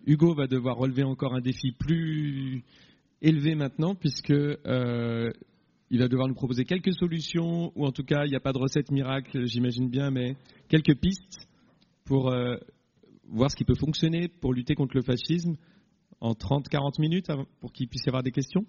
Hugo va devoir relever encore un défi plus élevé maintenant, puisque il va devoir nous proposer quelques solutions, ou en tout cas, il n'y a pas de recette miracle, j'imagine bien, mais quelques pistes pour voir ce qui peut fonctionner pour lutter contre le fascisme en 30-40 minutes, pour qu'il puisse y avoir des questions.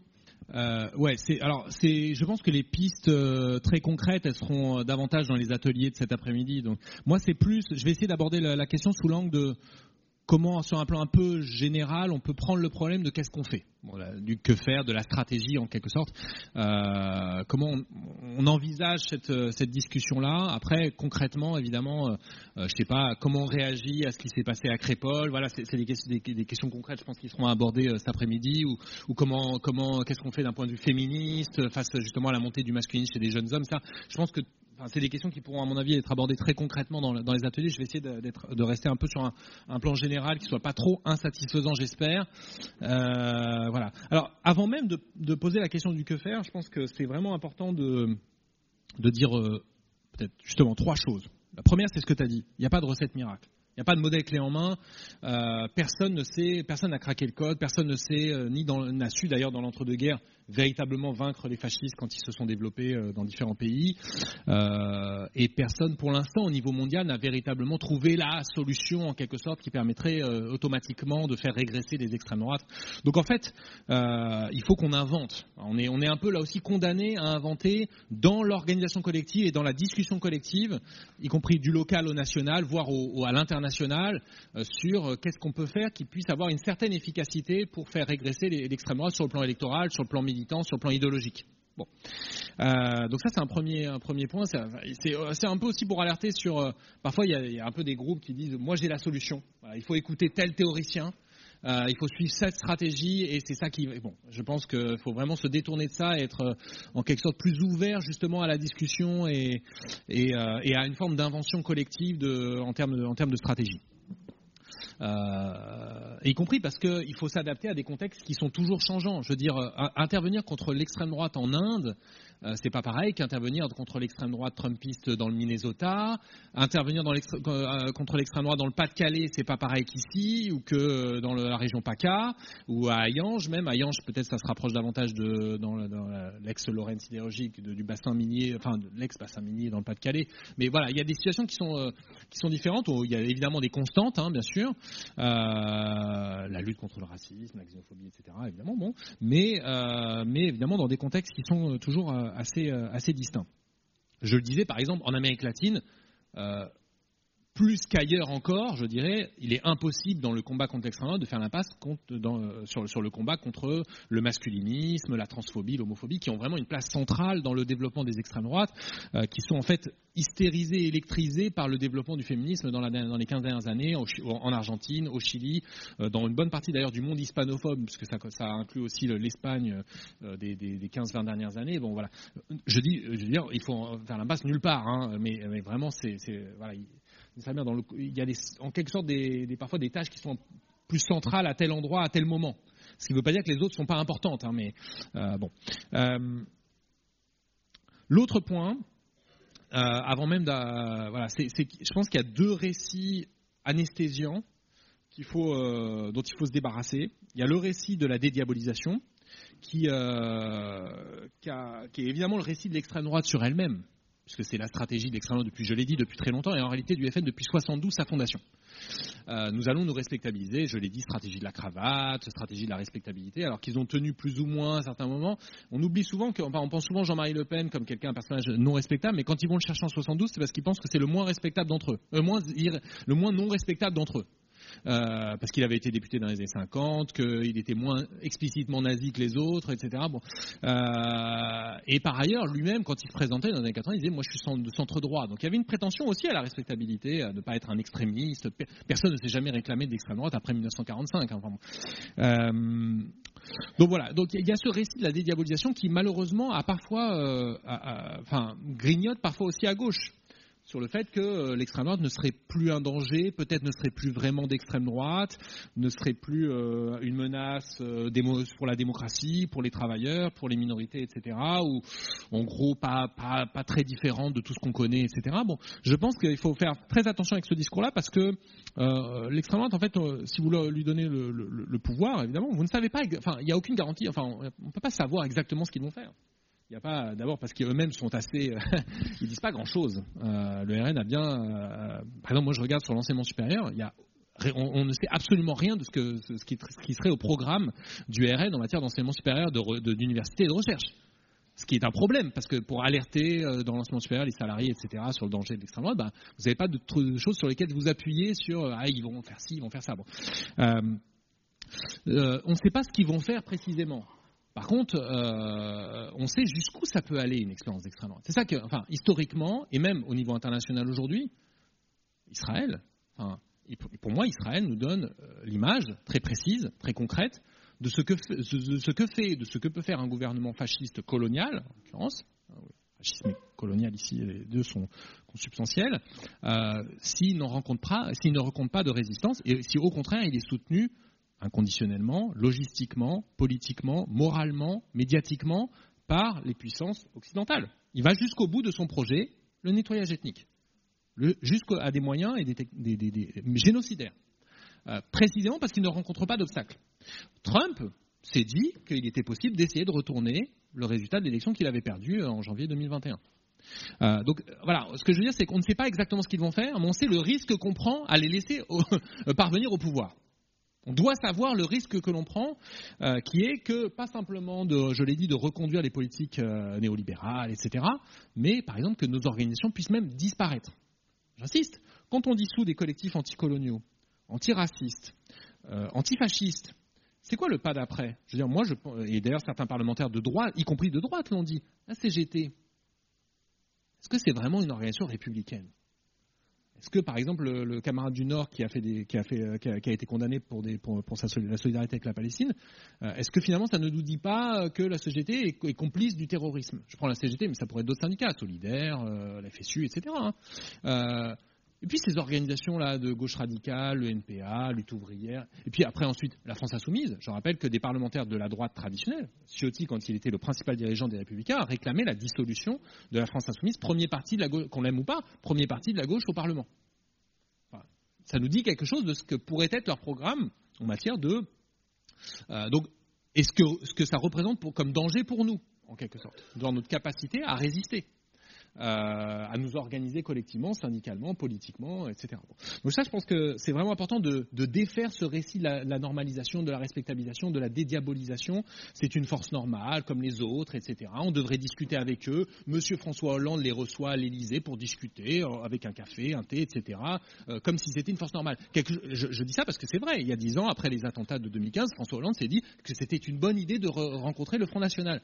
Je pense que les pistes très concrètes, elles seront davantage dans les ateliers de cet après-midi. Donc, moi, je vais essayer d'aborder la question sous l'angle de comment, sur un plan un peu général, on peut prendre le problème de qu'est-ce qu'on fait, du que faire, de la stratégie en quelque sorte. Comment on envisage cette discussion-là. Après, concrètement, évidemment, je sais pas comment on réagit à ce qui s'est passé à Crépol. Voilà, c'est des questions concrètes, je pense, qui seront abordées cet après-midi. Ou qu'est-ce qu'on fait d'un point de vue féministe face justement à la montée du masculinisme chez des jeunes hommes. Ça, je pense que c'est des questions qui pourront, à mon avis, être abordées très concrètement dans les ateliers. Je vais essayer de rester un peu sur un plan général qui ne soit pas trop insatisfaisant, j'espère. Voilà. Alors, avant même de poser la question du que faire, je pense que c'est vraiment important de dire peut-être justement 3 choses. La première, c'est ce que tu as dit. Il n'y a pas de recette miracle. Il n'y a pas de modèle clé en main. Personne n'a craqué le code. Personne ne sait, n'a su d'ailleurs dans l'entre-deux-guerres véritablement vaincre les fascistes quand ils se sont développés dans différents pays. Et personne, pour l'instant, au niveau mondial, n'a véritablement trouvé la solution, en quelque sorte, qui permettrait automatiquement de faire régresser les extrêmes droites. Donc, en fait, il faut qu'on invente. On est un peu là aussi condamné à inventer dans l'organisation collective et dans la discussion collective, y compris du local au national, voire à l'international, sur qu'est-ce qu'on peut faire qui puisse avoir une certaine efficacité pour faire régresser l'extrême droite sur le plan électoral, sur le plan militant, sur le plan idéologique. Bon. Donc ça, c'est un premier point. C'est un peu aussi pour alerter sur... parfois, il y a un peu des groupes qui disent « moi, j'ai la solution. Voilà, il faut écouter tel théoricien. Il faut suivre cette stratégie. » Et c'est ça qui... Bon, je pense qu'il faut vraiment se détourner de ça et être en quelque sorte plus ouvert justement à la discussion et à une forme d'invention collective en termes de stratégie. Y compris parce qu'il faut s'adapter à des contextes qui sont toujours changeants. Je veux dire, intervenir contre l'extrême droite en Inde, c'est pas pareil qu'intervenir contre l'extrême droite trumpiste dans le Minnesota. Intervenir contre l'extrême droite dans le Pas-de-Calais, c'est pas pareil qu'ici, ou que dans la région PACA, ou à Hayange même. Hayange, peut-être, ça se rapproche davantage dans l'ex-Lorraine sidérurgique du bassin minier, enfin de l'ex-bassin minier dans le Pas-de-Calais. Mais voilà, il y a des situations qui sont différentes. Il y a évidemment des constantes, bien sûr. La lutte contre le racisme, la xénophobie, etc. Évidemment, bon, mais évidemment dans des contextes qui sont toujours assez distincts. Je le disais, par exemple, en Amérique latine, plus qu'ailleurs encore, je dirais, il est impossible dans le combat contre l'extrême droite de faire l'impasse sur le combat contre le masculinisme, la transphobie, l'homophobie, qui ont vraiment une place centrale dans le développement des extrêmes droites, qui sont en fait hystérisés, électrisés par le développement du féminisme dans les 15 dernières années, en Argentine, au Chili, dans une bonne partie d'ailleurs du monde hispanophobe, puisque ça inclut aussi l'Espagne des 15-20 dernières années. Bon, voilà. Je veux dire, il faut faire l'impasse nulle part, mais vraiment, voilà. Il y a en quelque sorte parfois des tâches qui sont plus centrales à tel endroit, à tel moment. Ce qui ne veut pas dire que les autres ne sont pas importantes, mais bon. L'autre point, avant même je pense qu'il y a 2 récits anesthésiants dont il faut se débarrasser. Il y a le récit de la dédiabolisation, qui est évidemment le récit de l'extrême droite sur elle-même, puisque c'est la stratégie de l'extrême droite depuis très longtemps, et en réalité du FN depuis 72, sa fondation. Nous allons nous respectabiliser, je l'ai dit, stratégie de la cravate, stratégie de la respectabilité, alors qu'ils ont tenu plus ou moins à certains moments. On oublie souvent on pense souvent Jean-Marie Le Pen comme un personnage non respectable, mais quand ils vont le chercher en 72, c'est parce qu'ils pensent que c'est le moins respectable d'entre eux, le moins non respectable d'entre eux. Parce qu'il avait été député dans les années 50, qu'il était moins explicitement nazi que les autres, etc. Bon. Et par ailleurs, lui-même, quand il se présentait dans les années 80, il disait « moi je suis de centre-droit ». Donc il y avait une prétention aussi à la respectabilité, à ne pas être un extrémiste. Personne ne s'est jamais réclamé d'extrême droite après 1945. Donc voilà, donc il y a ce récit de la dédiabolisation qui malheureusement a parfois, grignote parfois aussi à gauche. sur le fait que l'extrême droite ne serait plus un danger, peut-être ne serait plus vraiment d'extrême droite, ne serait plus une menace pour la démocratie, pour les travailleurs, pour les minorités, etc. Ou en gros pas très différente de tout ce qu'on connaît, etc. Bon, je pense qu'il faut faire très attention avec ce discours-là parce que l'extrême droite, en fait, si vous lui donnez le pouvoir, évidemment, vous ne savez pas, enfin, il n'y a aucune garantie, enfin, on ne peut pas savoir exactement ce qu'ils vont faire. Il n'y a pas, d'abord parce qu'eux-mêmes sont assez, ils disent pas grand-chose. Le RN a bien, par exemple, moi je regarde sur l'enseignement supérieur, on ne sait absolument rien de ce qui serait au programme du RN en matière d'enseignement supérieur, d'université et de recherche. Ce qui est un problème, parce que pour alerter dans l'enseignement supérieur les salariés, etc., sur le danger de l'extrême droite, vous n'avez pas de choses sur lesquelles vous appuyez sur ils vont faire ci, ils vont faire ça. Bon. On ne sait pas ce qu'ils vont faire précisément. Par contre, on sait jusqu'où ça peut aller une expérience d'extrême droite. C'est ça que, enfin, historiquement, et même au niveau international aujourd'hui, Israël, pour moi, Israël nous donne l'image très précise, très concrète, de ce que peut faire un gouvernement fasciste colonial, en l'occurrence, fascisme et colonial ici, les deux sont consubstantiels, s'il ne rencontre pas de résistance, et si au contraire il est soutenu inconditionnellement, logistiquement, politiquement, moralement, médiatiquement, par les puissances occidentales. Il va jusqu'au bout de son projet, le nettoyage ethnique, jusqu'à des moyens et des génocidaires, précisément parce qu'il ne rencontre pas d'obstacles. Trump s'est dit qu'il était possible d'essayer de retourner le résultat de l'élection qu'il avait perdu en janvier 2021. Donc voilà, ce que je veux dire, c'est qu'on ne sait pas exactement ce qu'ils vont faire, mais on sait le risque qu'on prend à les laisser parvenir au pouvoir. On doit savoir le risque que l'on prend, qui est que, pas simplement, je l'ai dit, de reconduire les politiques néolibérales, etc., mais par exemple que nos organisations puissent même disparaître. J'insiste, quand on dissout des collectifs anticoloniaux, antiracistes, antifascistes, c'est quoi le pas d'après ? Je veux dire, et d'ailleurs certains parlementaires de droite, y compris de droite, l'ont dit, la CGT, est-ce que c'est vraiment une organisation républicaine ? Est-ce que, par exemple, le camarade du Nord qui a été condamné pour la solidarité avec la Palestine, est-ce que finalement ça ne nous dit pas que la CGT est complice du terrorisme ? Je prends la CGT, mais ça pourrait être d'autres syndicats, Solidaire, la FSU, etc. Et puis ces organisations-là de gauche radicale, le NPA, Lutte ouvrière, et puis après ensuite la France insoumise. Je rappelle que des parlementaires de la droite traditionnelle, Ciotti, quand il était le principal dirigeant des Républicains, a réclamé la dissolution de la France insoumise, premier parti de la gauche, qu'on l'aime ou pas, premier parti de la gauche au Parlement. Enfin, ça nous dit quelque chose de ce que pourrait être leur programme en matière de... donc, et ce que ça représente comme danger pour nous, en quelque sorte, dans notre capacité à résister. À nous organiser collectivement, syndicalement, politiquement, etc. Donc ça, je pense que c'est vraiment important de défaire ce récit de la normalisation, de la respectabilisation, de la dédiabolisation. C'est une force normale, comme les autres, etc. On devrait discuter avec eux. Monsieur François Hollande les reçoit à l'Élysée pour discuter avec un café, un thé, etc. Comme si c'était une force normale. Je dis ça parce que c'est vrai. Il y a 10 ans, après les attentats de 2015, François Hollande s'est dit que c'était une bonne idée de rencontrer le Front National.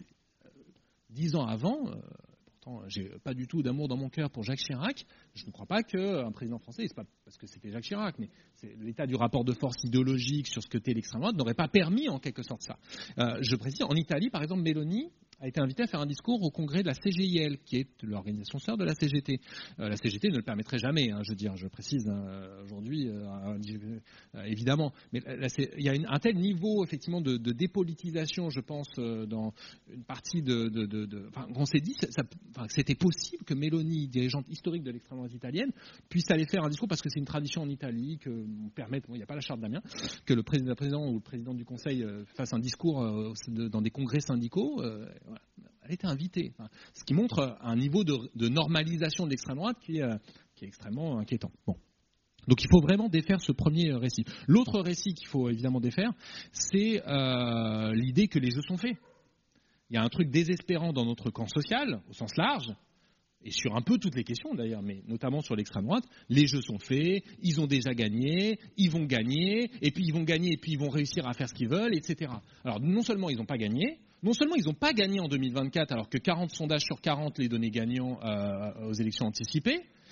10 ans avant... j'ai pas du tout d'amour dans mon cœur pour Jacques Chirac. Je ne crois pas qu'un président français, c'est pas parce que c'était Jacques Chirac, mais c'est l'état du rapport de force idéologique sur ce que t'est l'extrême droite n'aurait pas permis en quelque sorte ça. Je précise, en Italie, par exemple, Meloni a été invité à faire un discours au congrès de la CGIL, qui est l'organisation sœur de la CGT. La CGT ne le permettrait jamais, je précise aujourd'hui, évidemment. Mais il y a un tel niveau, effectivement, de dépolitisation, je pense, dans une partie on s'est dit que c'était possible que Meloni, dirigeante historique de l'extrême droite italienne, puisse aller faire un discours, parce que c'est une tradition en Italie, il n'y a pas la charte d'Amiens, que le président ou le président du Conseil fasse un discours dans des congrès syndicaux. Voilà. Elle était invitée, ce qui montre un niveau de normalisation de l'extrême droite qui est extrêmement inquiétant. Bon. Donc il faut vraiment défaire ce premier récit. L'autre récit qu'il faut évidemment défaire, c'est l'idée que les jeux sont faits. Il y a un truc désespérant dans notre camp social, au sens large, et sur un peu toutes les questions d'ailleurs, mais notamment sur l'extrême droite. Les jeux sont faits, ils ont déjà gagné, ils vont gagner, et puis ils vont gagner, et puis ils vont réussir à faire ce qu'ils veulent, etc. Alors non seulement ils n'ont pas gagné, en 2024, alors que 40 sondages sur 40 les donnaient gagnants aux élections anticipées,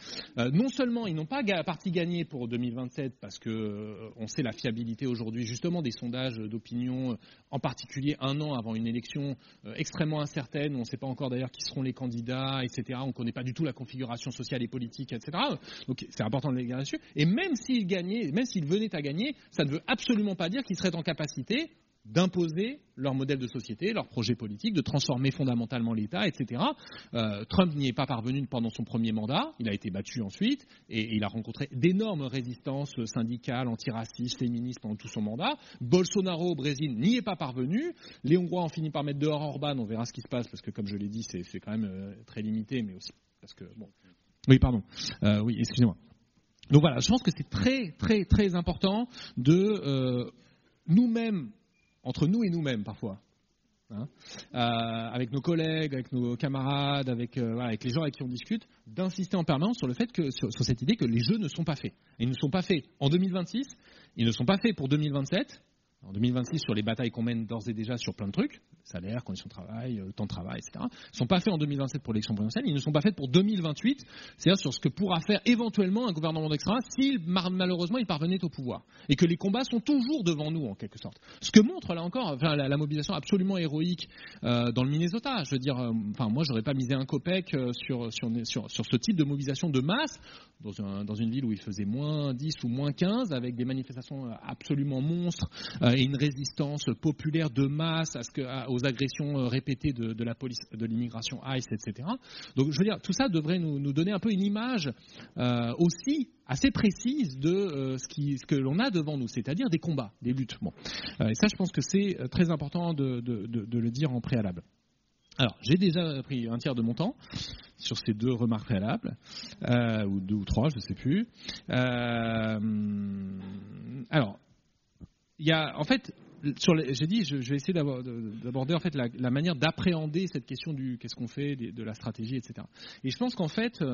Non seulement ils n'ont pas parti gagné pour 2027 parce que on sait la fiabilité aujourd'hui justement des sondages d'opinion, en particulier un an avant une élection extrêmement incertaine, où on ne sait pas encore d'ailleurs qui seront les candidats, etc. On ne connaît pas du tout la configuration sociale et politique, etc. Donc c'est important de les gagner là-dessus. Et même s'ils venaient à gagner, ça ne veut absolument pas dire qu'ils seraient en capacité d'imposer leur modèle de société, leur projet politique, de transformer fondamentalement l'État, etc. Trump n'y est pas parvenu pendant son premier mandat, il a été battu ensuite, et il a rencontré d'énormes résistances syndicales, antiracistes, féministes pendant tout son mandat. Bolsonaro au Brésil n'y est pas parvenu, les Hongrois ont fini par mettre dehors Orban, on verra ce qui se passe, parce que comme je l'ai dit, c'est quand même très limité, mais aussi parce que... Bon. Oui, pardon. Oui, excusez-moi. Donc voilà, je pense que c'est très, très, très important de nous-mêmes, entre nous et nous-mêmes parfois, avec nos collègues, avec nos camarades, avec les gens avec qui on discute, d'insister en permanence sur le fait que sur cette idée que les jeux ne sont pas faits. Ils ne sont pas faits en 2026, ils ne sont pas faits pour 2027. En 2026, sur les batailles qu'on mène d'ores et déjà sur plein de trucs, salaire, conditions de travail, temps de travail, etc., ne sont pas faits en 2027 pour l'élection présidentielle, ils ne sont pas faits pour 2028, c'est-à-dire sur ce que pourra faire éventuellement un gouvernement d'extrême droite s'il, malheureusement, il parvenait au pouvoir. Et que les combats sont toujours devant nous, en quelque sorte. Ce que montre, là encore, la mobilisation absolument héroïque dans le Minnesota. Je veux dire, moi, j'aurais pas misé un copec sur ce type de mobilisation de masse dans une ville où il faisait moins 10 ou moins 15, avec des manifestations absolument monstres, et une résistance populaire de masse aux agressions répétées de la police, de l'immigration ICE, etc. Donc, je veux dire, tout ça devrait nous donner un peu une image aussi assez précise de ce que l'on a devant nous, c'est-à-dire des combats, des luttes. Bon. Et ça, je pense que c'est très important de le dire en préalable. Alors, j'ai déjà pris un tiers de mon temps sur ces 2 remarques préalables, ou 2 ou 3, je ne sais plus. Alors, il y a, en fait, j'ai dit, je vais essayer d'aborder en fait la manière d'appréhender cette question du qu'est-ce qu'on fait, de la stratégie, etc. Et je pense qu'en fait,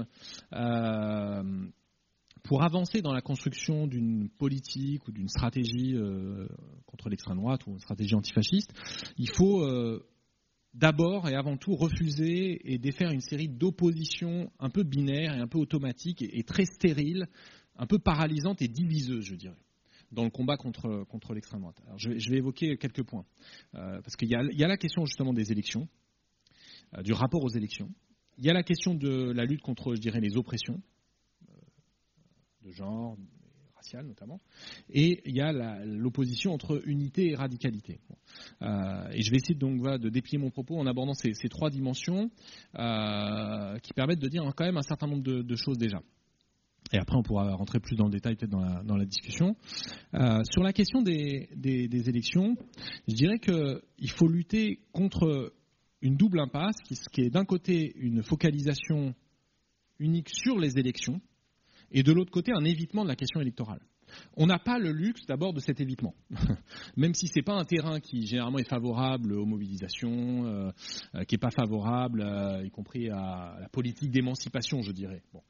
pour avancer dans la construction d'une politique ou d'une stratégie contre l'extrême droite ou une stratégie antifasciste, il faut d'abord et avant tout refuser et défaire une série d'oppositions un peu binaires et un peu automatiques et très stériles, un peu paralysantes et diviseuses, je dirais, dans le combat contre l'extrême droite. Alors, je vais évoquer quelques points, parce qu'il y a la question justement des élections, du rapport aux élections. Il y a la question de la lutte contre, je dirais, les oppressions, de genre, raciale notamment, et il y a l'opposition entre unité et radicalité. Bon. Et je vais essayer donc de déplier mon propos en abordant ces 3 dimensions qui permettent de dire quand même un certain nombre de choses déjà. Et après, on pourra rentrer plus dans le détail peut-être dans la discussion. Sur la question des élections, je dirais qu'il faut lutter contre une double impasse, qui est d'un côté une focalisation unique sur les élections, et de l'autre côté un évitement de la question électorale. On n'a pas le luxe d'abord de cet évitement, même si ce n'est pas un terrain qui généralement est favorable aux mobilisations, qui n'est pas favorable, y compris à la politique d'émancipation, je dirais. Bon.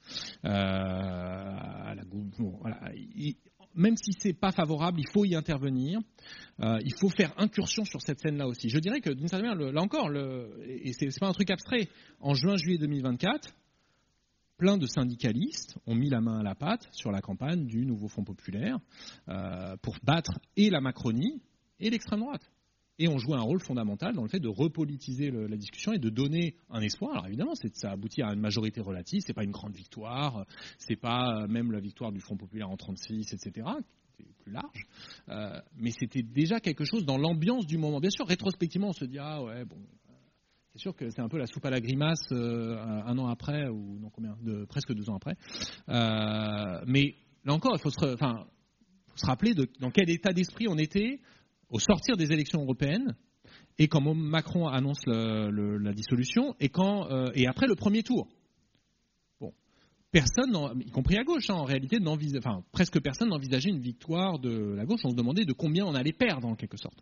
Voilà. Même si ce n'est pas favorable, il faut y intervenir, il faut faire incursion sur cette scène-là aussi. Je dirais que d'une certaine manière, là encore, et ce n'est pas un truc abstrait, en juin-juillet 2024, plein de syndicalistes ont mis la main à la pâte sur la campagne du nouveau Front populaire pour battre et la Macronie et l'extrême droite. Et ont joué un rôle fondamental dans le fait de repolitiser la discussion et de donner un espoir. Alors évidemment, ça aboutit à une majorité relative, c'est pas une grande victoire, c'est pas même la victoire du Front populaire en 1936, etc., qui était plus large, mais c'était déjà quelque chose dans l'ambiance du moment. Bien sûr, rétrospectivement, on se dit « Ah ouais, bon... » C'est sûr que c'est un peu la soupe à la grimace 1 an après, ou non combien, presque 2 ans après. Mais là encore, il faut se rappeler dans quel état d'esprit on était au sortir des élections européennes et quand Macron annonce la dissolution et après le premier tour. Bon, personne, y compris à gauche, en réalité, presque personne n'envisageait une victoire de la gauche. On se demandait de combien on allait perdre en quelque sorte.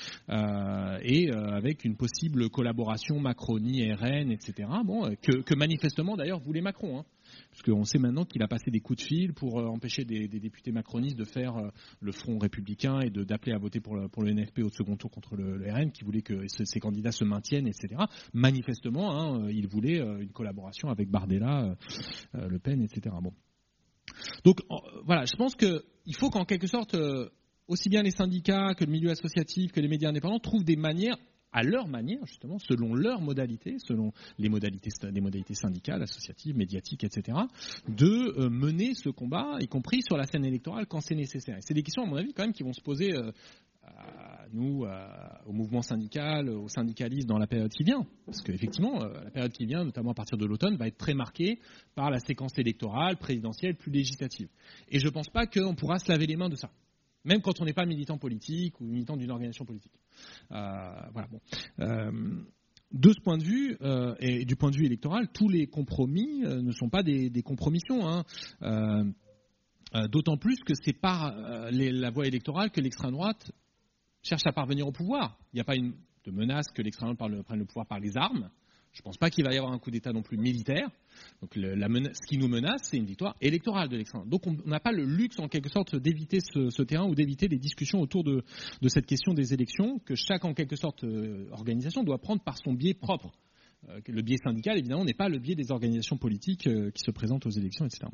Avec une possible collaboration Macronie, RN, etc. Bon, que manifestement d'ailleurs voulait Macron. puisqu'on sait maintenant qu'il a passé des coups de fil pour empêcher des députés macronistes de faire le Front républicain et d'appeler à voter pour le NFP au second tour contre le RN, qui voulait que ces candidats se maintiennent, etc. Manifestement, il voulait une collaboration avec Bardella, Le Pen, etc. Bon. Donc voilà, je pense qu'il faut qu'en quelque sorte, aussi bien les syndicats que le milieu associatif, que les médias indépendants trouvent des manières, à leur manière justement, selon leurs modalités, selon les modalités syndicales, associatives, médiatiques, etc., de mener ce combat, y compris sur la scène électorale quand c'est nécessaire. Et c'est des questions, à mon avis, quand même, qui vont se poser à nous, au mouvement syndical, aux syndicalistes dans la période qui vient. Parce qu'effectivement, la période qui vient, notamment à partir de l'automne, va être très marquée par la séquence électorale, présidentielle, plus législative. Et je ne pense pas qu'on pourra se laver les mains de ça. Même quand on n'est pas militant politique ou militant d'une organisation politique. Voilà, bon. De ce point de vue, et du point de vue électoral, tous les compromis ne sont pas des compromissions. Hein. D'autant plus que c'est par la voie électorale que l'extrême droite cherche à parvenir au pouvoir. Il n'y a pas de menace que l'extrême droite prenne le pouvoir par les armes. Je ne pense pas qu'il va y avoir un coup d'État non plus militaire. Donc ce qui nous menace, c'est une victoire électorale de l'extrême droite. Donc on n'a pas le luxe en quelque sorte d'éviter ce terrain ou d'éviter les discussions autour de cette question des élections que chaque en quelque sorte organisation doit prendre par son biais propre. Le biais syndical, évidemment, n'est pas le biais des organisations politiques qui se présentent aux élections, etc.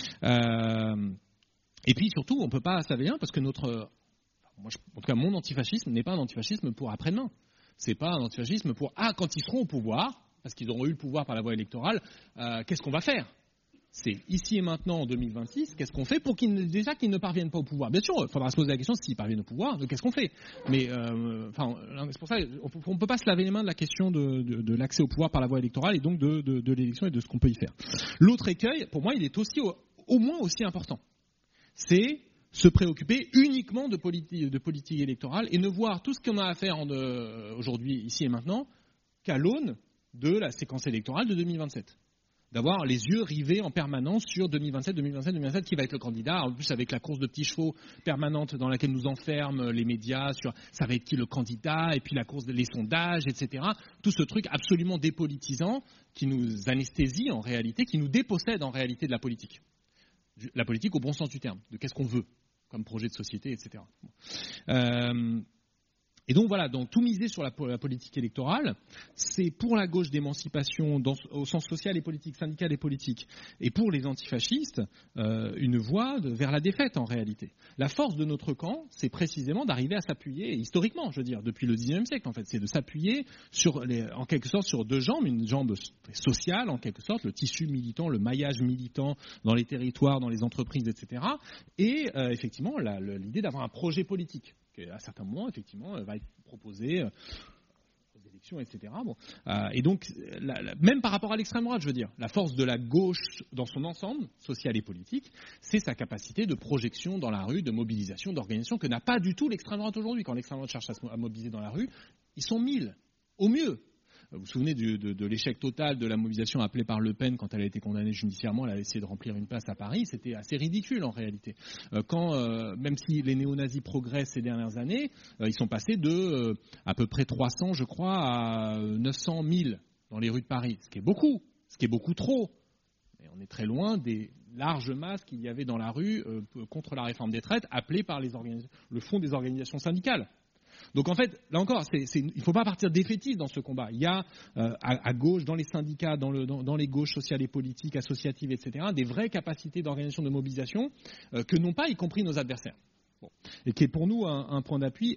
Et puis surtout, on ne peut pas s'avéler parce que en tout cas, mon antifascisme n'est pas un antifascisme pour après-demain. C'est pas un antifascisme pour quand ils seront au pouvoir, parce qu'ils auront eu le pouvoir par la voie électorale, qu'est-ce qu'on va faire ? C'est ici et maintenant en 2026, qu'est-ce qu'on fait pour qu'ils ne parviennent pas au pouvoir ? Bien sûr, il faudra se poser la question s'ils parviennent au pouvoir, qu'est-ce qu'on fait ? Mais c'est pour ça qu'on ne peut pas se laver les mains de la question de l'accès au pouvoir par la voie électorale et donc de l'élection et de ce qu'on peut y faire. L'autre écueil, pour moi, il est aussi au moins aussi important. C'est se préoccuper uniquement de politique électorale et ne voir tout ce qu'on a à faire aujourd'hui, ici et maintenant, qu'à l'aune de la séquence électorale de 2027. D'avoir les yeux rivés en permanence sur 2027, qui va être le candidat, en plus avec la course de petits chevaux permanente dans laquelle nous enferment les médias, sur ça va être qui le candidat, et puis la course des sondages, etc. Tout ce truc absolument dépolitisant qui nous anesthésie en réalité, qui nous dépossède en réalité de la politique. La politique au bon sens du terme, de qu'est-ce qu'on veut comme projet de société, etc. Et donc voilà, tout miser sur la politique électorale, c'est pour la gauche d'émancipation au sens social et politique, syndical et politique, et pour les antifascistes, une voie vers la défaite en réalité. La force de notre camp, c'est précisément d'arriver à s'appuyer, historiquement je veux dire, depuis le XIXe siècle en fait, c'est de s'appuyer en quelque sorte sur deux jambes, une jambe sociale en quelque sorte, le tissu militant, le maillage militant dans les territoires, dans les entreprises, etc. Et effectivement l'idée d'avoir un projet politique. À certains moments, effectivement, va être proposé aux élections, etc. Bon. Et donc, même par rapport à l'extrême droite, je veux dire, la force de la gauche dans son ensemble, social et politique, c'est sa capacité de projection dans la rue, de mobilisation, d'organisation, que n'a pas du tout l'extrême droite aujourd'hui. Quand l'extrême droite cherche à mobiliser dans la rue, ils sont 1000, au mieux. Vous vous souvenez de l'échec total de la mobilisation appelée par Le Pen quand elle a été condamnée judiciairement, elle a essayé de remplir une place à Paris, c'était assez ridicule en réalité. Même si les néo-nazis progressent ces dernières années, ils sont passés de à peu près 300, je crois, à 900 000 dans les rues de Paris, ce qui est beaucoup trop. Et on est très loin des larges masses qu'il y avait dans la rue contre la réforme des retraites, appelées par le Front des organisations syndicales. Donc en fait, là encore, il ne faut pas partir défaitiste dans ce combat. Il y a à gauche, dans les syndicats, dans les gauches sociales et politiques, associatives, etc., des vraies capacités d'organisation de mobilisation que n'ont pas, y compris nos adversaires. Bon. Et qui est pour nous un point d'appui,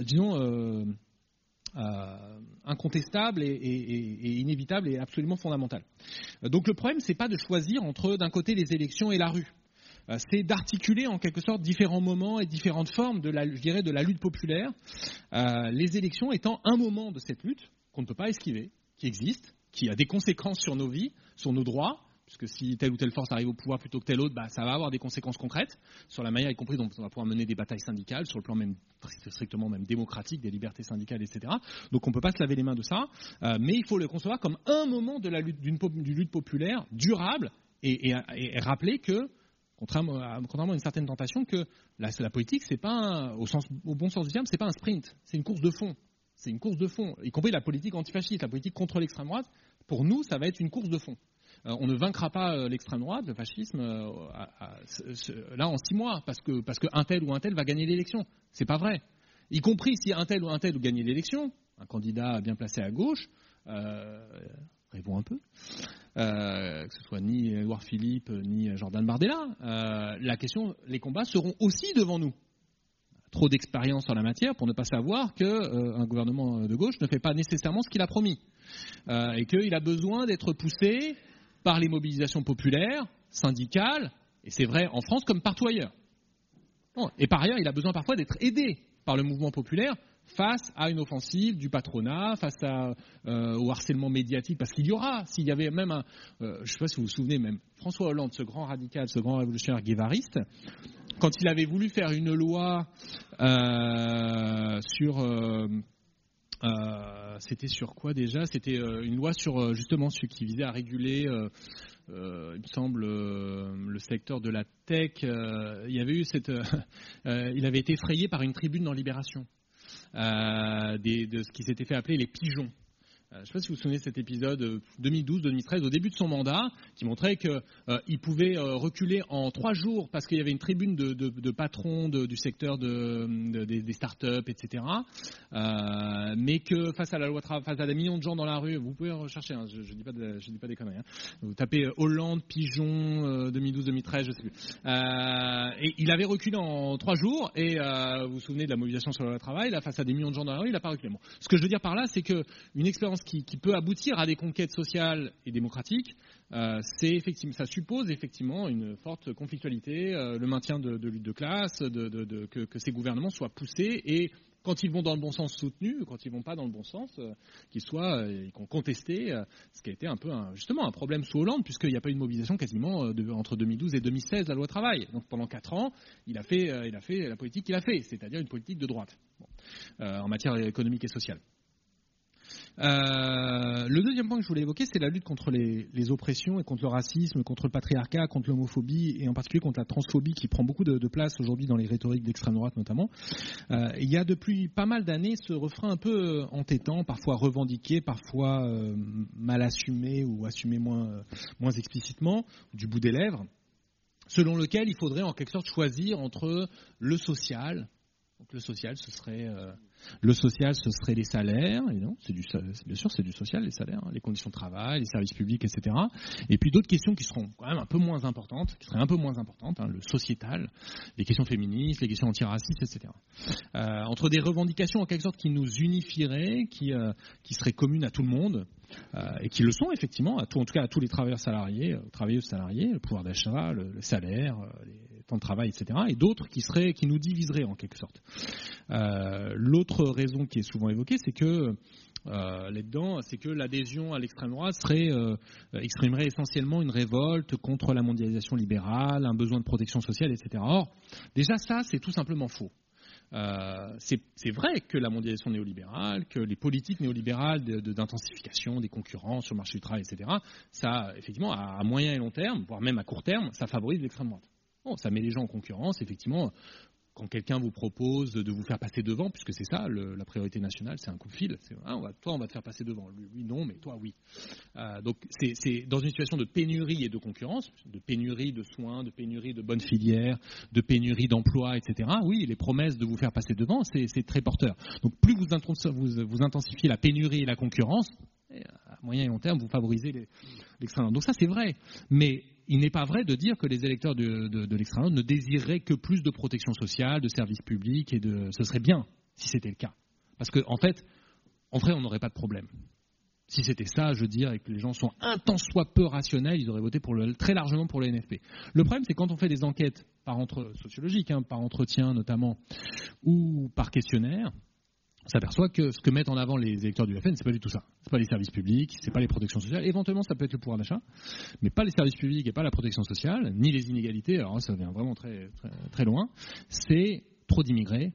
incontestable et inévitable et absolument fondamental. Donc le problème, c'est pas de choisir entre, d'un côté, les élections et la rue. C'est d'articuler en quelque sorte différents moments et différentes formes de la lutte populaire, les élections étant un moment de cette lutte qu'on ne peut pas esquiver, qui existe, qui a des conséquences sur nos vies, sur nos droits, puisque si telle ou telle force arrive au pouvoir plutôt que telle autre, ça va avoir des conséquences concrètes sur la manière, y compris dont on va pouvoir mener des batailles syndicales, sur le plan même strictement même démocratique, des libertés syndicales, etc. Donc on ne peut pas se laver les mains de ça, mais il faut le concevoir comme un moment de la lutte, d'une lutte populaire durable et rappeler que contrairement à une certaine tentation, que la politique, c'est pas au bon sens du terme, c'est pas un sprint, c'est une course de fond. C'est une course de fond, y compris la politique antifasciste, la politique contre l'extrême droite. Pour nous, ça va être une course de fond. on ne vaincra pas l'extrême droite, le fascisme, là en 6 mois, parce que un tel ou un tel va gagner l'élection. C'est pas vrai. Y compris si un tel ou un tel gagne l'élection, un candidat bien placé à gauche, rêvons un peu, que ce soit ni Édouard Philippe ni Jordan Bardella, les combats seront aussi devant nous. Trop d'expérience en la matière pour ne pas savoir qu'un gouvernement de gauche ne fait pas nécessairement ce qu'il a promis. Et qu'il a besoin d'être poussé par les mobilisations populaires, syndicales, et c'est vrai en France comme partout ailleurs. Et par ailleurs, il a besoin parfois d'être aidé par le mouvement populaire face à une offensive du patronat, face au harcèlement médiatique, parce qu'il y aura, s'il y avait même je ne sais pas si vous vous souvenez, même François Hollande, ce grand radical, ce grand révolutionnaire guévariste, quand il avait voulu faire une loi c'était sur quoi déjà ? C'était une loi sur justement ce qui visait à réguler, il me semble, le secteur de la tech. Il y avait eu il avait été effrayé par une tribune dans Libération de ce qui s'était fait appeler les pigeons. Je ne sais pas si vous vous souvenez de cet épisode 2012-2013, au début de son mandat, qui montrait qu'il pouvait reculer en 3 jours parce qu'il y avait une tribune de patrons du secteur des startups, etc. Mais que face à la loi travail, face à des millions de gens dans la rue, vous pouvez rechercher, hein, je dis pas des conneries. Hein. Vous tapez Hollande, pigeon, 2012-2013, je sais plus. Et il avait reculé en 3 jours. Et vous vous souvenez de la mobilisation sur la loi travail, là, face à des millions de gens dans la rue, il n'a pas reculé. Bon. Ce que je veux dire par là, c'est que une expérience qui peut aboutir à des conquêtes sociales et démocratiques, ça suppose effectivement une forte conflictualité, le maintien de lutte de classe, que ces gouvernements soient poussés et quand ils vont dans le bon sens soutenus, quand ils ne vont pas dans le bon sens, qu'ils ont contesté, ce qui a été un peu justement un problème sous Hollande, puisqu'il n'y a pas eu de mobilisation quasiment entre 2012 et 2016, la loi travail. Donc pendant 4 ans, il a fait la politique qu'il a fait, c'est-à-dire une politique de droite en matière économique et sociale. Le deuxième point que je voulais évoquer, c'est la lutte contre les oppressions et contre le racisme, contre le patriarcat, contre l'homophobie et en particulier contre la transphobie qui prend beaucoup de place aujourd'hui dans les rhétoriques d'extrême droite notamment. Il y a depuis pas mal d'années ce refrain un peu entêtant, parfois revendiqué, parfois mal assumé ou assumé moins explicitement, du bout des lèvres, selon lequel il faudrait en quelque sorte choisir entre le social. Donc le social, ce serait les salaires, évidemment, bien sûr c'est du social, les salaires, hein, les conditions de travail, les services publics, etc. Et puis d'autres questions qui seront quand même un peu moins importantes, hein, le sociétal, les questions féministes, les questions antiracistes, etc. Entre des revendications en quelque sorte qui nous unifieraient, qui seraient communes à tout le monde, et qui le sont effectivement, en tout cas à tous les travailleurs salariés, travailleuses salariées, le pouvoir d'achat, le salaire, les temps de travail, etc. Et d'autres qui nous diviseraient en quelque sorte. L'autre raison qui est souvent évoquée, c'est que là-dedans, c'est que l'adhésion à l'extrême droite exprimerait essentiellement une révolte contre la mondialisation libérale, un besoin de protection sociale, etc. Or, déjà ça, c'est tout simplement faux. C'est vrai que la mondialisation néolibérale, que les politiques néolibérales d'intensification des concurrents sur le marché du travail, etc., ça, effectivement, à moyen et long terme, voire même à court terme, ça favorise l'extrême droite. Bon, ça met les gens en concurrence, effectivement. Quand quelqu'un vous propose de vous faire passer devant, puisque c'est ça, la priorité nationale, c'est un coup de fil. Toi, on va te faire passer devant. Lui, non, mais toi, oui. Donc, c'est dans une situation de pénurie et de concurrence, de pénurie de soins, de pénurie de bonnes filières, de pénurie d'emplois, etc. Oui, les promesses de vous faire passer devant, c'est très porteur. Donc, plus vous intensifiez la pénurie et la concurrence, à moyen et long terme, vous favorisez l'extrême droite. Donc ça, c'est vrai. Mais il n'est pas vrai de dire que les électeurs de l'extrême droite ne désireraient que plus de protection sociale, de services publics, ce serait bien si c'était le cas. Parce qu'en fait, en vrai, on n'aurait pas de problème. Si c'était ça, je veux dire, et que les gens sont un tant soit peu rationnels, ils auraient voté très largement pour le NFP. Le problème, c'est quand on fait des enquêtes sociologiques, par entretien notamment, ou par questionnaire, on s'aperçoit que ce que mettent en avant les électeurs du FN, c'est pas du tout ça. C'est pas les services publics, c'est pas les protections sociales. Éventuellement, ça peut être le pouvoir d'achat, mais pas les services publics et pas la protection sociale, ni les inégalités. Alors ça vient vraiment très, très, très loin. C'est trop d'immigrés,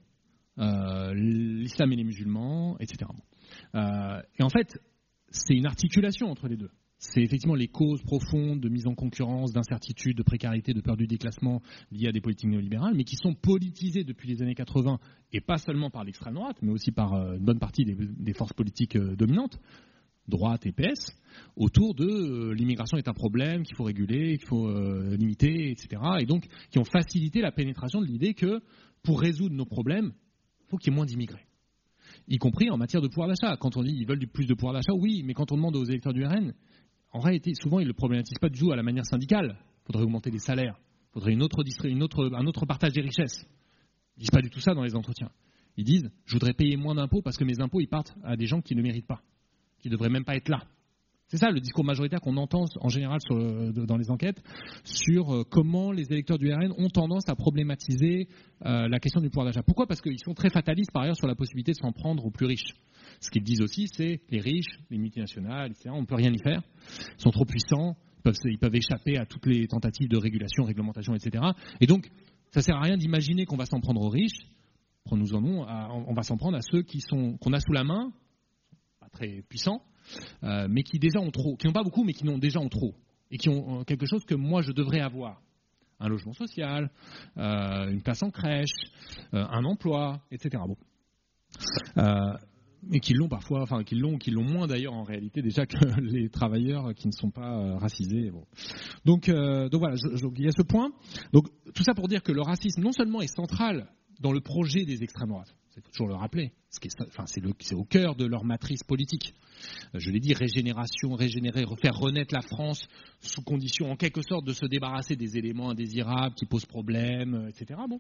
l'islam et les musulmans, etc. Et en fait, c'est une articulation entre les deux. C'est effectivement les causes profondes de mise en concurrence, d'incertitude, de précarité, de peur du déclassement liées à des politiques néolibérales, mais qui sont politisées depuis les années 80, et pas seulement par l'extrême droite, mais aussi par une bonne partie des forces politiques dominantes, droite et PS, autour de l'immigration est un problème, qu'il faut réguler, qu'il faut limiter, etc. Et donc qui ont facilité la pénétration de l'idée que pour résoudre nos problèmes, il faut qu'il y ait moins d'immigrés. Y compris en matière de pouvoir d'achat. Quand on dit qu'ils veulent plus de pouvoir d'achat, oui, mais quand on demande aux électeurs du RN, en réalité, souvent, ils ne le problématisent pas du tout à la manière syndicale. Il faudrait augmenter les salaires, il faudrait un autre partage des richesses. Ils ne disent pas du tout ça dans les entretiens. Ils disent, je voudrais payer moins d'impôts parce que mes impôts, ils partent à des gens qui ne méritent pas, qui ne devraient même pas être là. C'est ça le discours majoritaire qu'on entend en général dans les enquêtes sur comment les électeurs du RN ont tendance à problématiser la question du pouvoir d'achat. Pourquoi ? Parce qu'ils sont très fatalistes par ailleurs sur la possibilité de s'en prendre aux plus riches. Ce qu'ils disent aussi, c'est les riches, les multinationales, etc., on ne peut rien y faire. Ils sont trop puissants, ils peuvent échapper à toutes les tentatives de régulation, réglementation, etc. Et donc, ça ne sert à rien d'imaginer qu'on va s'en prendre aux riches. On va s'en prendre à ceux qu'on a sous la main, pas très puissants, mais qui déjà ont trop, qui n'ont pas beaucoup, mais qui déjà ont trop, et qui ont quelque chose que moi je devrais avoir. Un logement social, une place en crèche, un emploi, etc. Bon. Mais qui l'ont parfois, enfin qui l'ont moins d'ailleurs en réalité déjà que les travailleurs qui ne sont pas racisés. Bon. Donc voilà, il y a ce point. Donc tout ça pour dire que le racisme non seulement est central dans le projet des extrêmes droites, il faut toujours le rappeler, c'est au cœur de leur matrice politique. Je l'ai dit, régénérer, faire renaître la France sous condition en quelque sorte de se débarrasser des éléments indésirables qui posent problème, etc. Bon.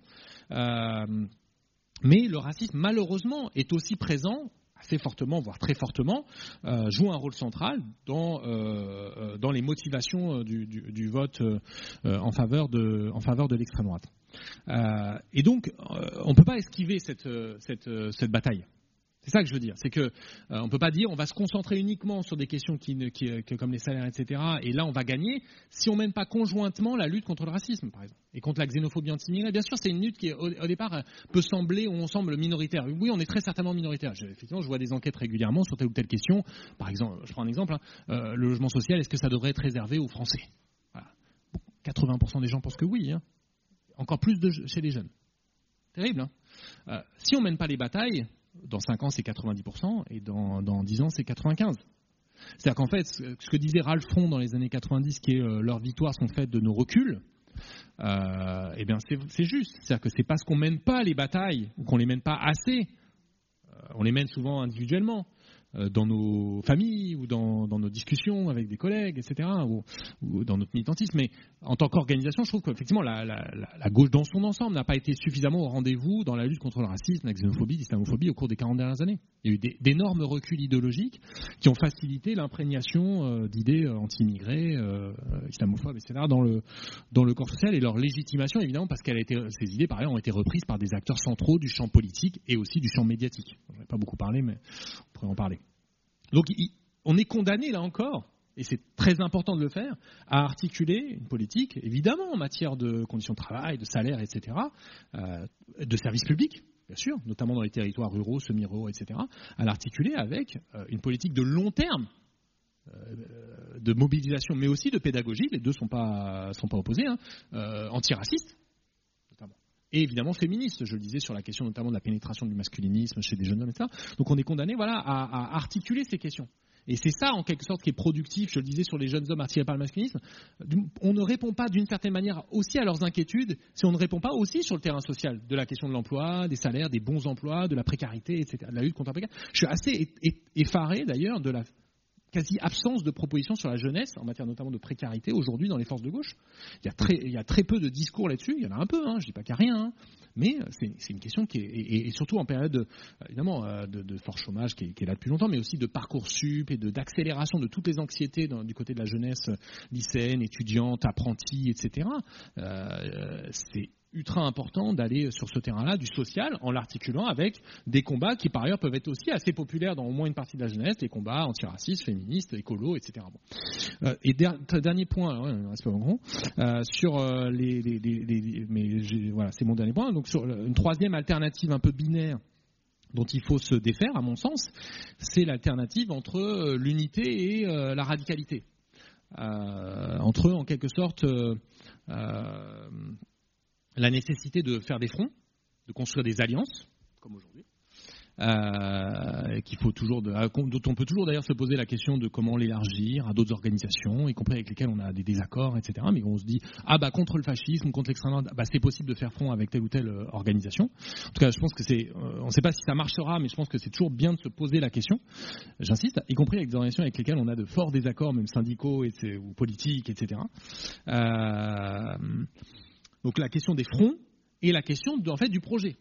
Mais le racisme malheureusement est aussi présent assez fortement, voire très fortement, joue un rôle central dans les motivations du vote en faveur de l'extrême droite. Et donc, on ne peut pas esquiver cette bataille. C'est ça que je veux dire. C'est qu'on ne peut pas dire on va se concentrer uniquement sur des questions comme les salaires, etc. Et là, on va gagner si on ne mène pas conjointement la lutte contre le racisme, par exemple, et contre la xénophobie anti-immigrée. Bien sûr, c'est une lutte qui, au départ, peut sembler ou on semble minoritaire. Oui, on est très certainement minoritaire. Effectivement, je vois des enquêtes régulièrement sur telle ou telle question. Par exemple, je prends un exemple, le logement social, est-ce que ça devrait être réservé aux Français ? Voilà. 80% des gens pensent que oui. Encore plus chez les jeunes. Terrible. Si on ne mène pas les batailles, dans 5 ans, c'est 90%, et dans 10 ans, c'est 95%. C'est-à-dire qu'en fait, ce que disait Ralph Fron dans les années 90, qui est leurs victoires sont faites de nos reculs, eh bien, c'est juste. C'est-à-dire que c'est parce qu'on ne mène pas les batailles, ou qu'on ne les mène pas assez, on les mène souvent individuellement, dans nos familles ou dans nos discussions avec des collègues, etc., ou dans notre militantisme. Mais en tant qu'organisation, je trouve qu'effectivement, la gauche dans son ensemble n'a pas été suffisamment au rendez-vous dans la lutte contre le racisme, la xénophobie, l'islamophobie au cours des 40 dernières années. Il y a eu d'énormes reculs idéologiques qui ont facilité l'imprégnation d'idées anti-immigrées, islamophobes, etc., dans le corps social et leur légitimation, évidemment, parce ces idées, par ailleurs, ont été reprises par des acteurs centraux du champ politique et aussi du champ médiatique. Je n'en ai pas beaucoup parlé, mais on pourrait en parler. Donc, on est condamné, là encore, et c'est très important de le faire, à articuler une politique, évidemment, en matière de conditions de travail, de salaire, etc., de services publics, bien sûr, notamment dans les territoires ruraux, semi-ruraux, etc., à l'articuler avec une politique de long terme, de mobilisation, mais aussi de pédagogie, les deux ne sont pas opposés, antiraciste, notamment. Et évidemment féministe, je le disais, sur la question notamment de la pénétration du masculinisme chez des jeunes hommes, etc. Donc on est condamné à articuler ces questions. Et c'est ça, en quelque sorte, qui est productif, je le disais, sur les jeunes hommes attirés par le masculinisme. On ne répond pas d'une certaine manière aussi à leurs inquiétudes si on ne répond pas aussi sur le terrain social, de la question de l'emploi, des salaires, des bons emplois, de la précarité, etc., de la lutte contre la précarité. Je suis assez effaré, d'ailleurs, de la quasi-absence de propositions sur la jeunesse, en matière notamment de précarité, aujourd'hui, dans les forces de gauche. Il y a très peu de discours là-dessus. Il y en a un peu, je ne dis pas qu'il n'y a rien, mais c'est une question qui est, et surtout en période, évidemment, de fort chômage qui est là depuis longtemps, mais aussi de Parcoursup et d'accélération de toutes les anxiétés du côté de la jeunesse lycéenne, étudiante, apprentie, etc. C'est ultra important d'aller sur ce terrain-là, du social, en l'articulant avec des combats qui, par ailleurs, peuvent être aussi assez populaires dans au moins une partie de la jeunesse, les combats antiracistes, féministes, écolos, etc. Bon. Et dernier point, il ne reste pas en gros, sur voilà, c'est mon dernier point. Donc, sur une troisième alternative un peu binaire dont il faut se défaire, à mon sens, c'est l'alternative entre l'unité et la radicalité. Entre, en quelque sorte, la nécessité de faire des fronts, de construire des alliances, comme aujourd'hui, qu'il faut toujours, dont on peut toujours d'ailleurs se poser la question de comment l'élargir à d'autres organisations, y compris avec lesquelles on a des désaccords, etc. Mais on se dit contre le fascisme, contre l'extrême droite, c'est possible de faire front avec telle ou telle organisation. En tout cas, je pense que on ne sait pas si ça marchera, mais je pense que c'est toujours bien de se poser la question. J'insiste, y compris avec des organisations avec lesquelles on a de forts désaccords, même syndicaux ou politiques, etc. Donc la question des fronts et la question du projet.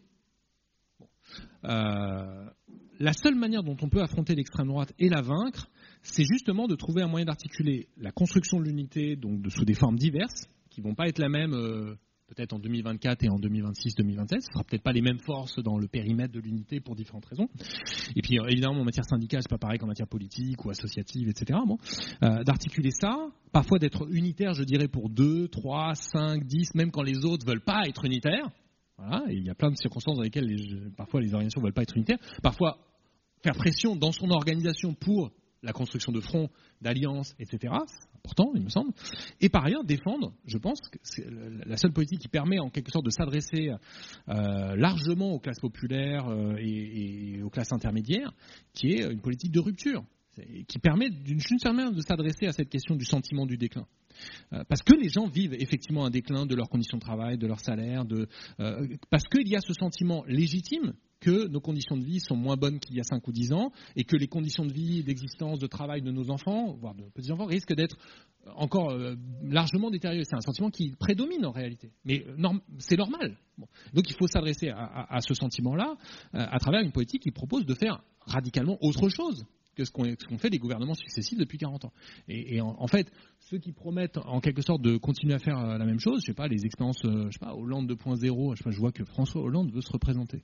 La seule manière dont on peut affronter l'extrême droite et la vaincre, c'est justement de trouver un moyen d'articuler la construction de l'unité, donc sous des formes diverses, qui ne vont pas être la même peut-être en 2024 et en 2026-2027. Ce ne sera peut-être pas les mêmes forces dans le périmètre de l'unité pour différentes raisons. Et puis évidemment, en matière syndicale, c'est pas pareil qu'en matière politique ou associative, etc. D'articuler ça, parfois d'être unitaire, je dirais, pour 2, 3, 5, 10, même quand les autres ne veulent pas être unitaires. Voilà, et il y a plein de circonstances dans lesquelles parfois les organisations ne veulent pas être unitaires. Parfois, faire pression dans son organisation pour la construction de fronts, d'alliances, etc. C'est important, il me semble. Et par ailleurs, défendre, je pense, que c'est la seule politique qui permet en quelque sorte de s'adresser largement aux classes populaires et aux classes intermédiaires, qui est une politique de rupture, qui permet d'une certaine manière de s'adresser à cette question du sentiment du déclin. Parce que les gens vivent effectivement un déclin de leurs conditions de travail, de leur salaire, parce qu'il y a ce sentiment légitime que nos conditions de vie sont moins bonnes qu'il y a 5 ou 10 ans et que les conditions de vie, d'existence, de travail de nos enfants, voire de nos petits-enfants, risquent d'être encore largement détériorés. C'est un sentiment qui prédomine en réalité. Mais c'est normal. Donc il faut s'adresser à ce sentiment-là à travers une politique qui propose de faire radicalement autre chose que ce qu'ont fait les gouvernements successifs depuis 40 ans. Et en fait, ceux qui promettent en quelque sorte de continuer à faire la même chose, je sais pas, les expériences, Hollande 2.0, je vois que François Hollande veut se représenter.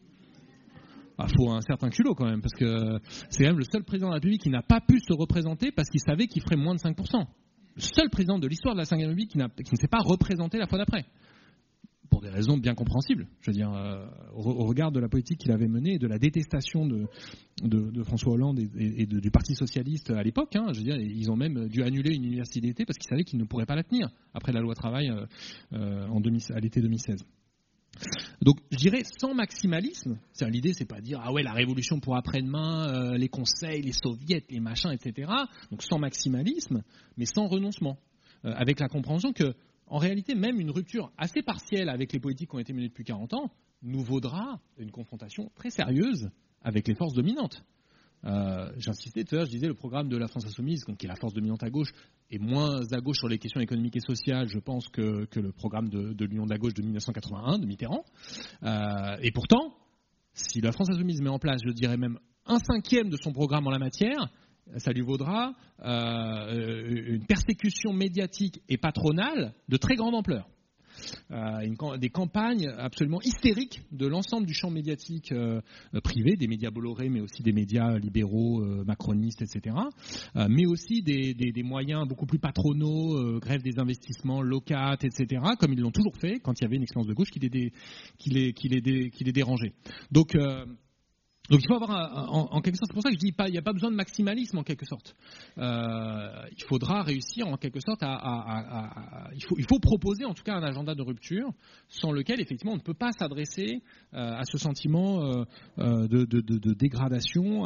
Il faut un certain culot quand même, parce que c'est quand même le seul président de la République qui n'a pas pu se représenter parce qu'il savait qu'il ferait moins de 5%. Le seul président de l'histoire de la Ve République qui ne s'est pas représenté la fois d'après. Pour des raisons bien compréhensibles, je veux dire, au regard de la politique qu'il avait menée et de la détestation de François Hollande et du Parti Socialiste à l'époque. Je veux dire, ils ont même dû annuler une université d'été parce qu'ils savaient qu'ils ne pourraient pas la tenir après la loi travail à l'été 2016. Donc, je dirais sans maximalisme. L'idée, c'est pas dire la révolution pour après-demain, les conseils, les soviets, les machins, etc. Donc sans maximalisme, mais sans renoncement, avec la compréhension que en réalité, même une rupture assez partielle avec les politiques qui ont été menées depuis 40 ans nous vaudra une confrontation très sérieuse avec les forces dominantes. J'insistais tout à l'heure, je disais le programme de la France Insoumise, qui est la force dominante à gauche, est moins à gauche sur les questions économiques et sociales, je pense, que le programme de l'Union de la gauche de 1981, de Mitterrand. Et pourtant, si la France Insoumise met en place, je dirais même 1/5 de son programme en la matière, ça lui vaudra une persécution médiatique et patronale de très grande ampleur. Des campagnes absolument hystériques de l'ensemble du champ médiatique privé, des médias Bolloré, mais aussi des médias libéraux, macronistes, etc. Mais aussi des moyens beaucoup plus patronaux, grève des investissements, locat, etc., comme ils l'ont toujours fait quand il y avait une expérience de gauche qui les dérangeait. Donc il faut avoir en quelque sorte, c'est pour ça que je dis il n'y a pas besoin de maximalisme en quelque sorte. Il faudra réussir en quelque sorte il faut proposer en tout cas un agenda de rupture sans lequel effectivement on ne peut pas s'adresser à ce sentiment de dégradation,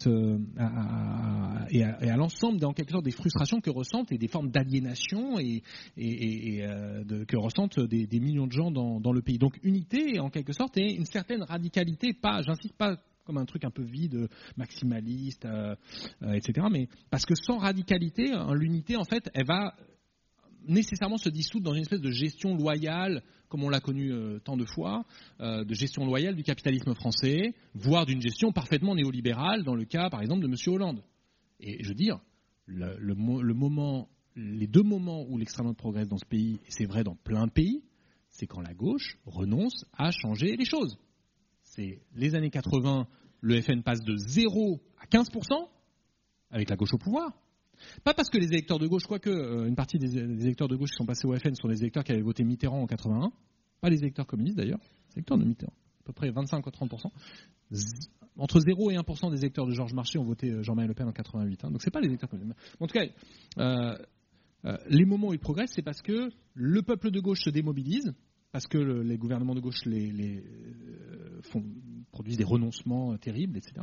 et à l'ensemble en quelque sorte des frustrations que ressentent et des formes d'aliénation que ressentent des millions de gens dans le pays. Donc unité en quelque sorte et une certaine radicalité, j'insiste pas comme un truc un peu vide, maximaliste, etc. Mais parce que sans radicalité, l'unité, en fait, elle va nécessairement se dissoudre dans une espèce de gestion loyale, comme on l'a connu tant de fois, de gestion loyale du capitalisme français, voire d'une gestion parfaitement néolibérale, dans le cas, par exemple, de M. Hollande. Et je veux dire, les deux moments où l'extrême droite progresse dans ce pays, et c'est vrai dans plein de pays, c'est quand la gauche renonce à changer les choses. C'est les années 80, le FN passe de 0 à 15% avec la gauche au pouvoir. Pas parce que les électeurs de gauche, quoique une partie des électeurs de gauche qui sont passés au FN sont des électeurs qui avaient voté Mitterrand en 81, pas les électeurs communistes d'ailleurs, les électeurs de Mitterrand, à peu près 25 à 30%. Entre 0 et 1% des électeurs de Georges Marchais ont voté Jean-Marie Le Pen en 88. Donc c'est pas les électeurs communistes. En tout cas, les moments où ils progressent, c'est parce que le peuple de gauche se démobilise, parce que les gouvernements de gauche produisent des renoncements terribles, etc.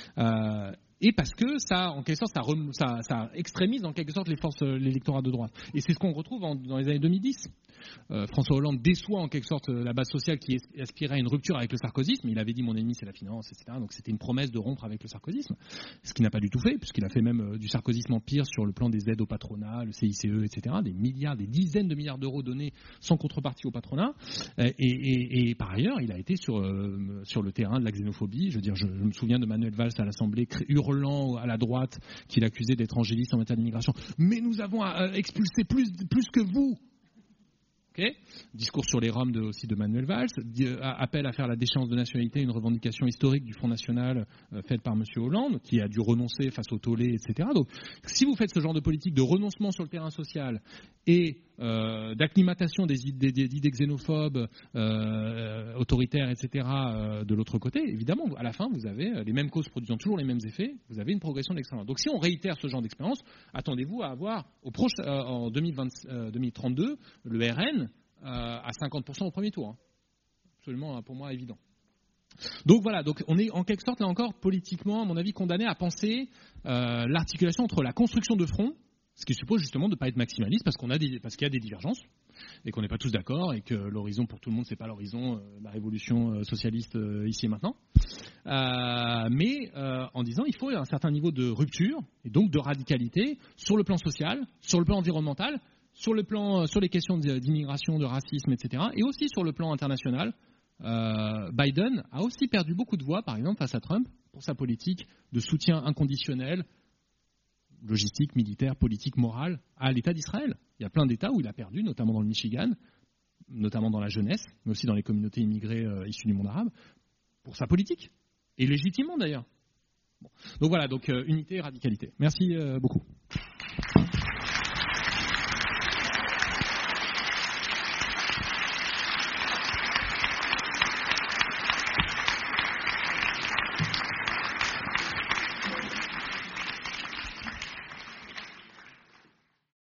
Et parce que ça, en quelque sorte, ça extrémise en quelque sorte l'électorat de droite. Et c'est ce qu'on retrouve dans les années 2010. François Hollande déçoit en quelque sorte la base sociale qui aspirait à une rupture avec le sarkozysme. Il avait dit mon ennemi c'est la finance, etc. Donc c'était une promesse de rompre avec le sarkozysme, ce qu'il n'a pas du tout fait, puisqu'il a fait même du sarkozysme empire sur le plan des aides au patronat, le CICE, etc. Des dizaines de milliards d'euros donnés sans contrepartie au patronat. Et par ailleurs, il a été sur le terrain de la xénophobie. Je veux dire, je me souviens de Manuel Valls à l'Assemblée hurlant à la droite qu'il accusait d'être angéliste en matière d'immigration. Mais nous avons expulsé plus que vous. Okay. Discours sur les Roms aussi de Manuel Valls, appel à faire la déchéance de nationalité, une revendication historique du Front National faite par M. Hollande, qui a dû renoncer face au tollé, etc. Donc, si vous faites ce genre de politique de renoncement sur le terrain social et d'acclimatation des idées xénophobes, autoritaires, etc., de l'autre côté, évidemment, à la fin, vous avez les mêmes causes produisant toujours les mêmes effets, vous avez une progression de l'extrême droite. Donc, si on réitère ce genre d'expérience, attendez-vous à avoir en 2032 le RN à 50% au premier tour. Absolument, pour moi, évident. Donc voilà, donc on est en quelque sorte, là encore, politiquement, à mon avis, condamné à penser l'articulation entre la construction de front, ce qui suppose justement de ne pas être maximaliste, parce qu'il y a des divergences, et qu'on n'est pas tous d'accord, et que l'horizon pour tout le monde, c'est pas l'horizon de la révolution socialiste ici et maintenant. Mais en disant il faut un certain niveau de rupture, et donc de radicalité, sur le plan social, sur le plan environnemental, sur les questions d'immigration, de racisme, etc., et aussi sur le plan international. Biden a aussi perdu beaucoup de voix, par exemple, face à Trump, pour sa politique de soutien inconditionnel, logistique, militaire, politique, morale, à l'État d'Israël. Il y a plein d'États où il a perdu, notamment dans le Michigan, notamment dans la jeunesse, mais aussi dans les communautés immigrées issues du monde arabe, pour sa politique. Et légitimement, d'ailleurs. Bon. Donc voilà, unité et radicalité. Merci beaucoup.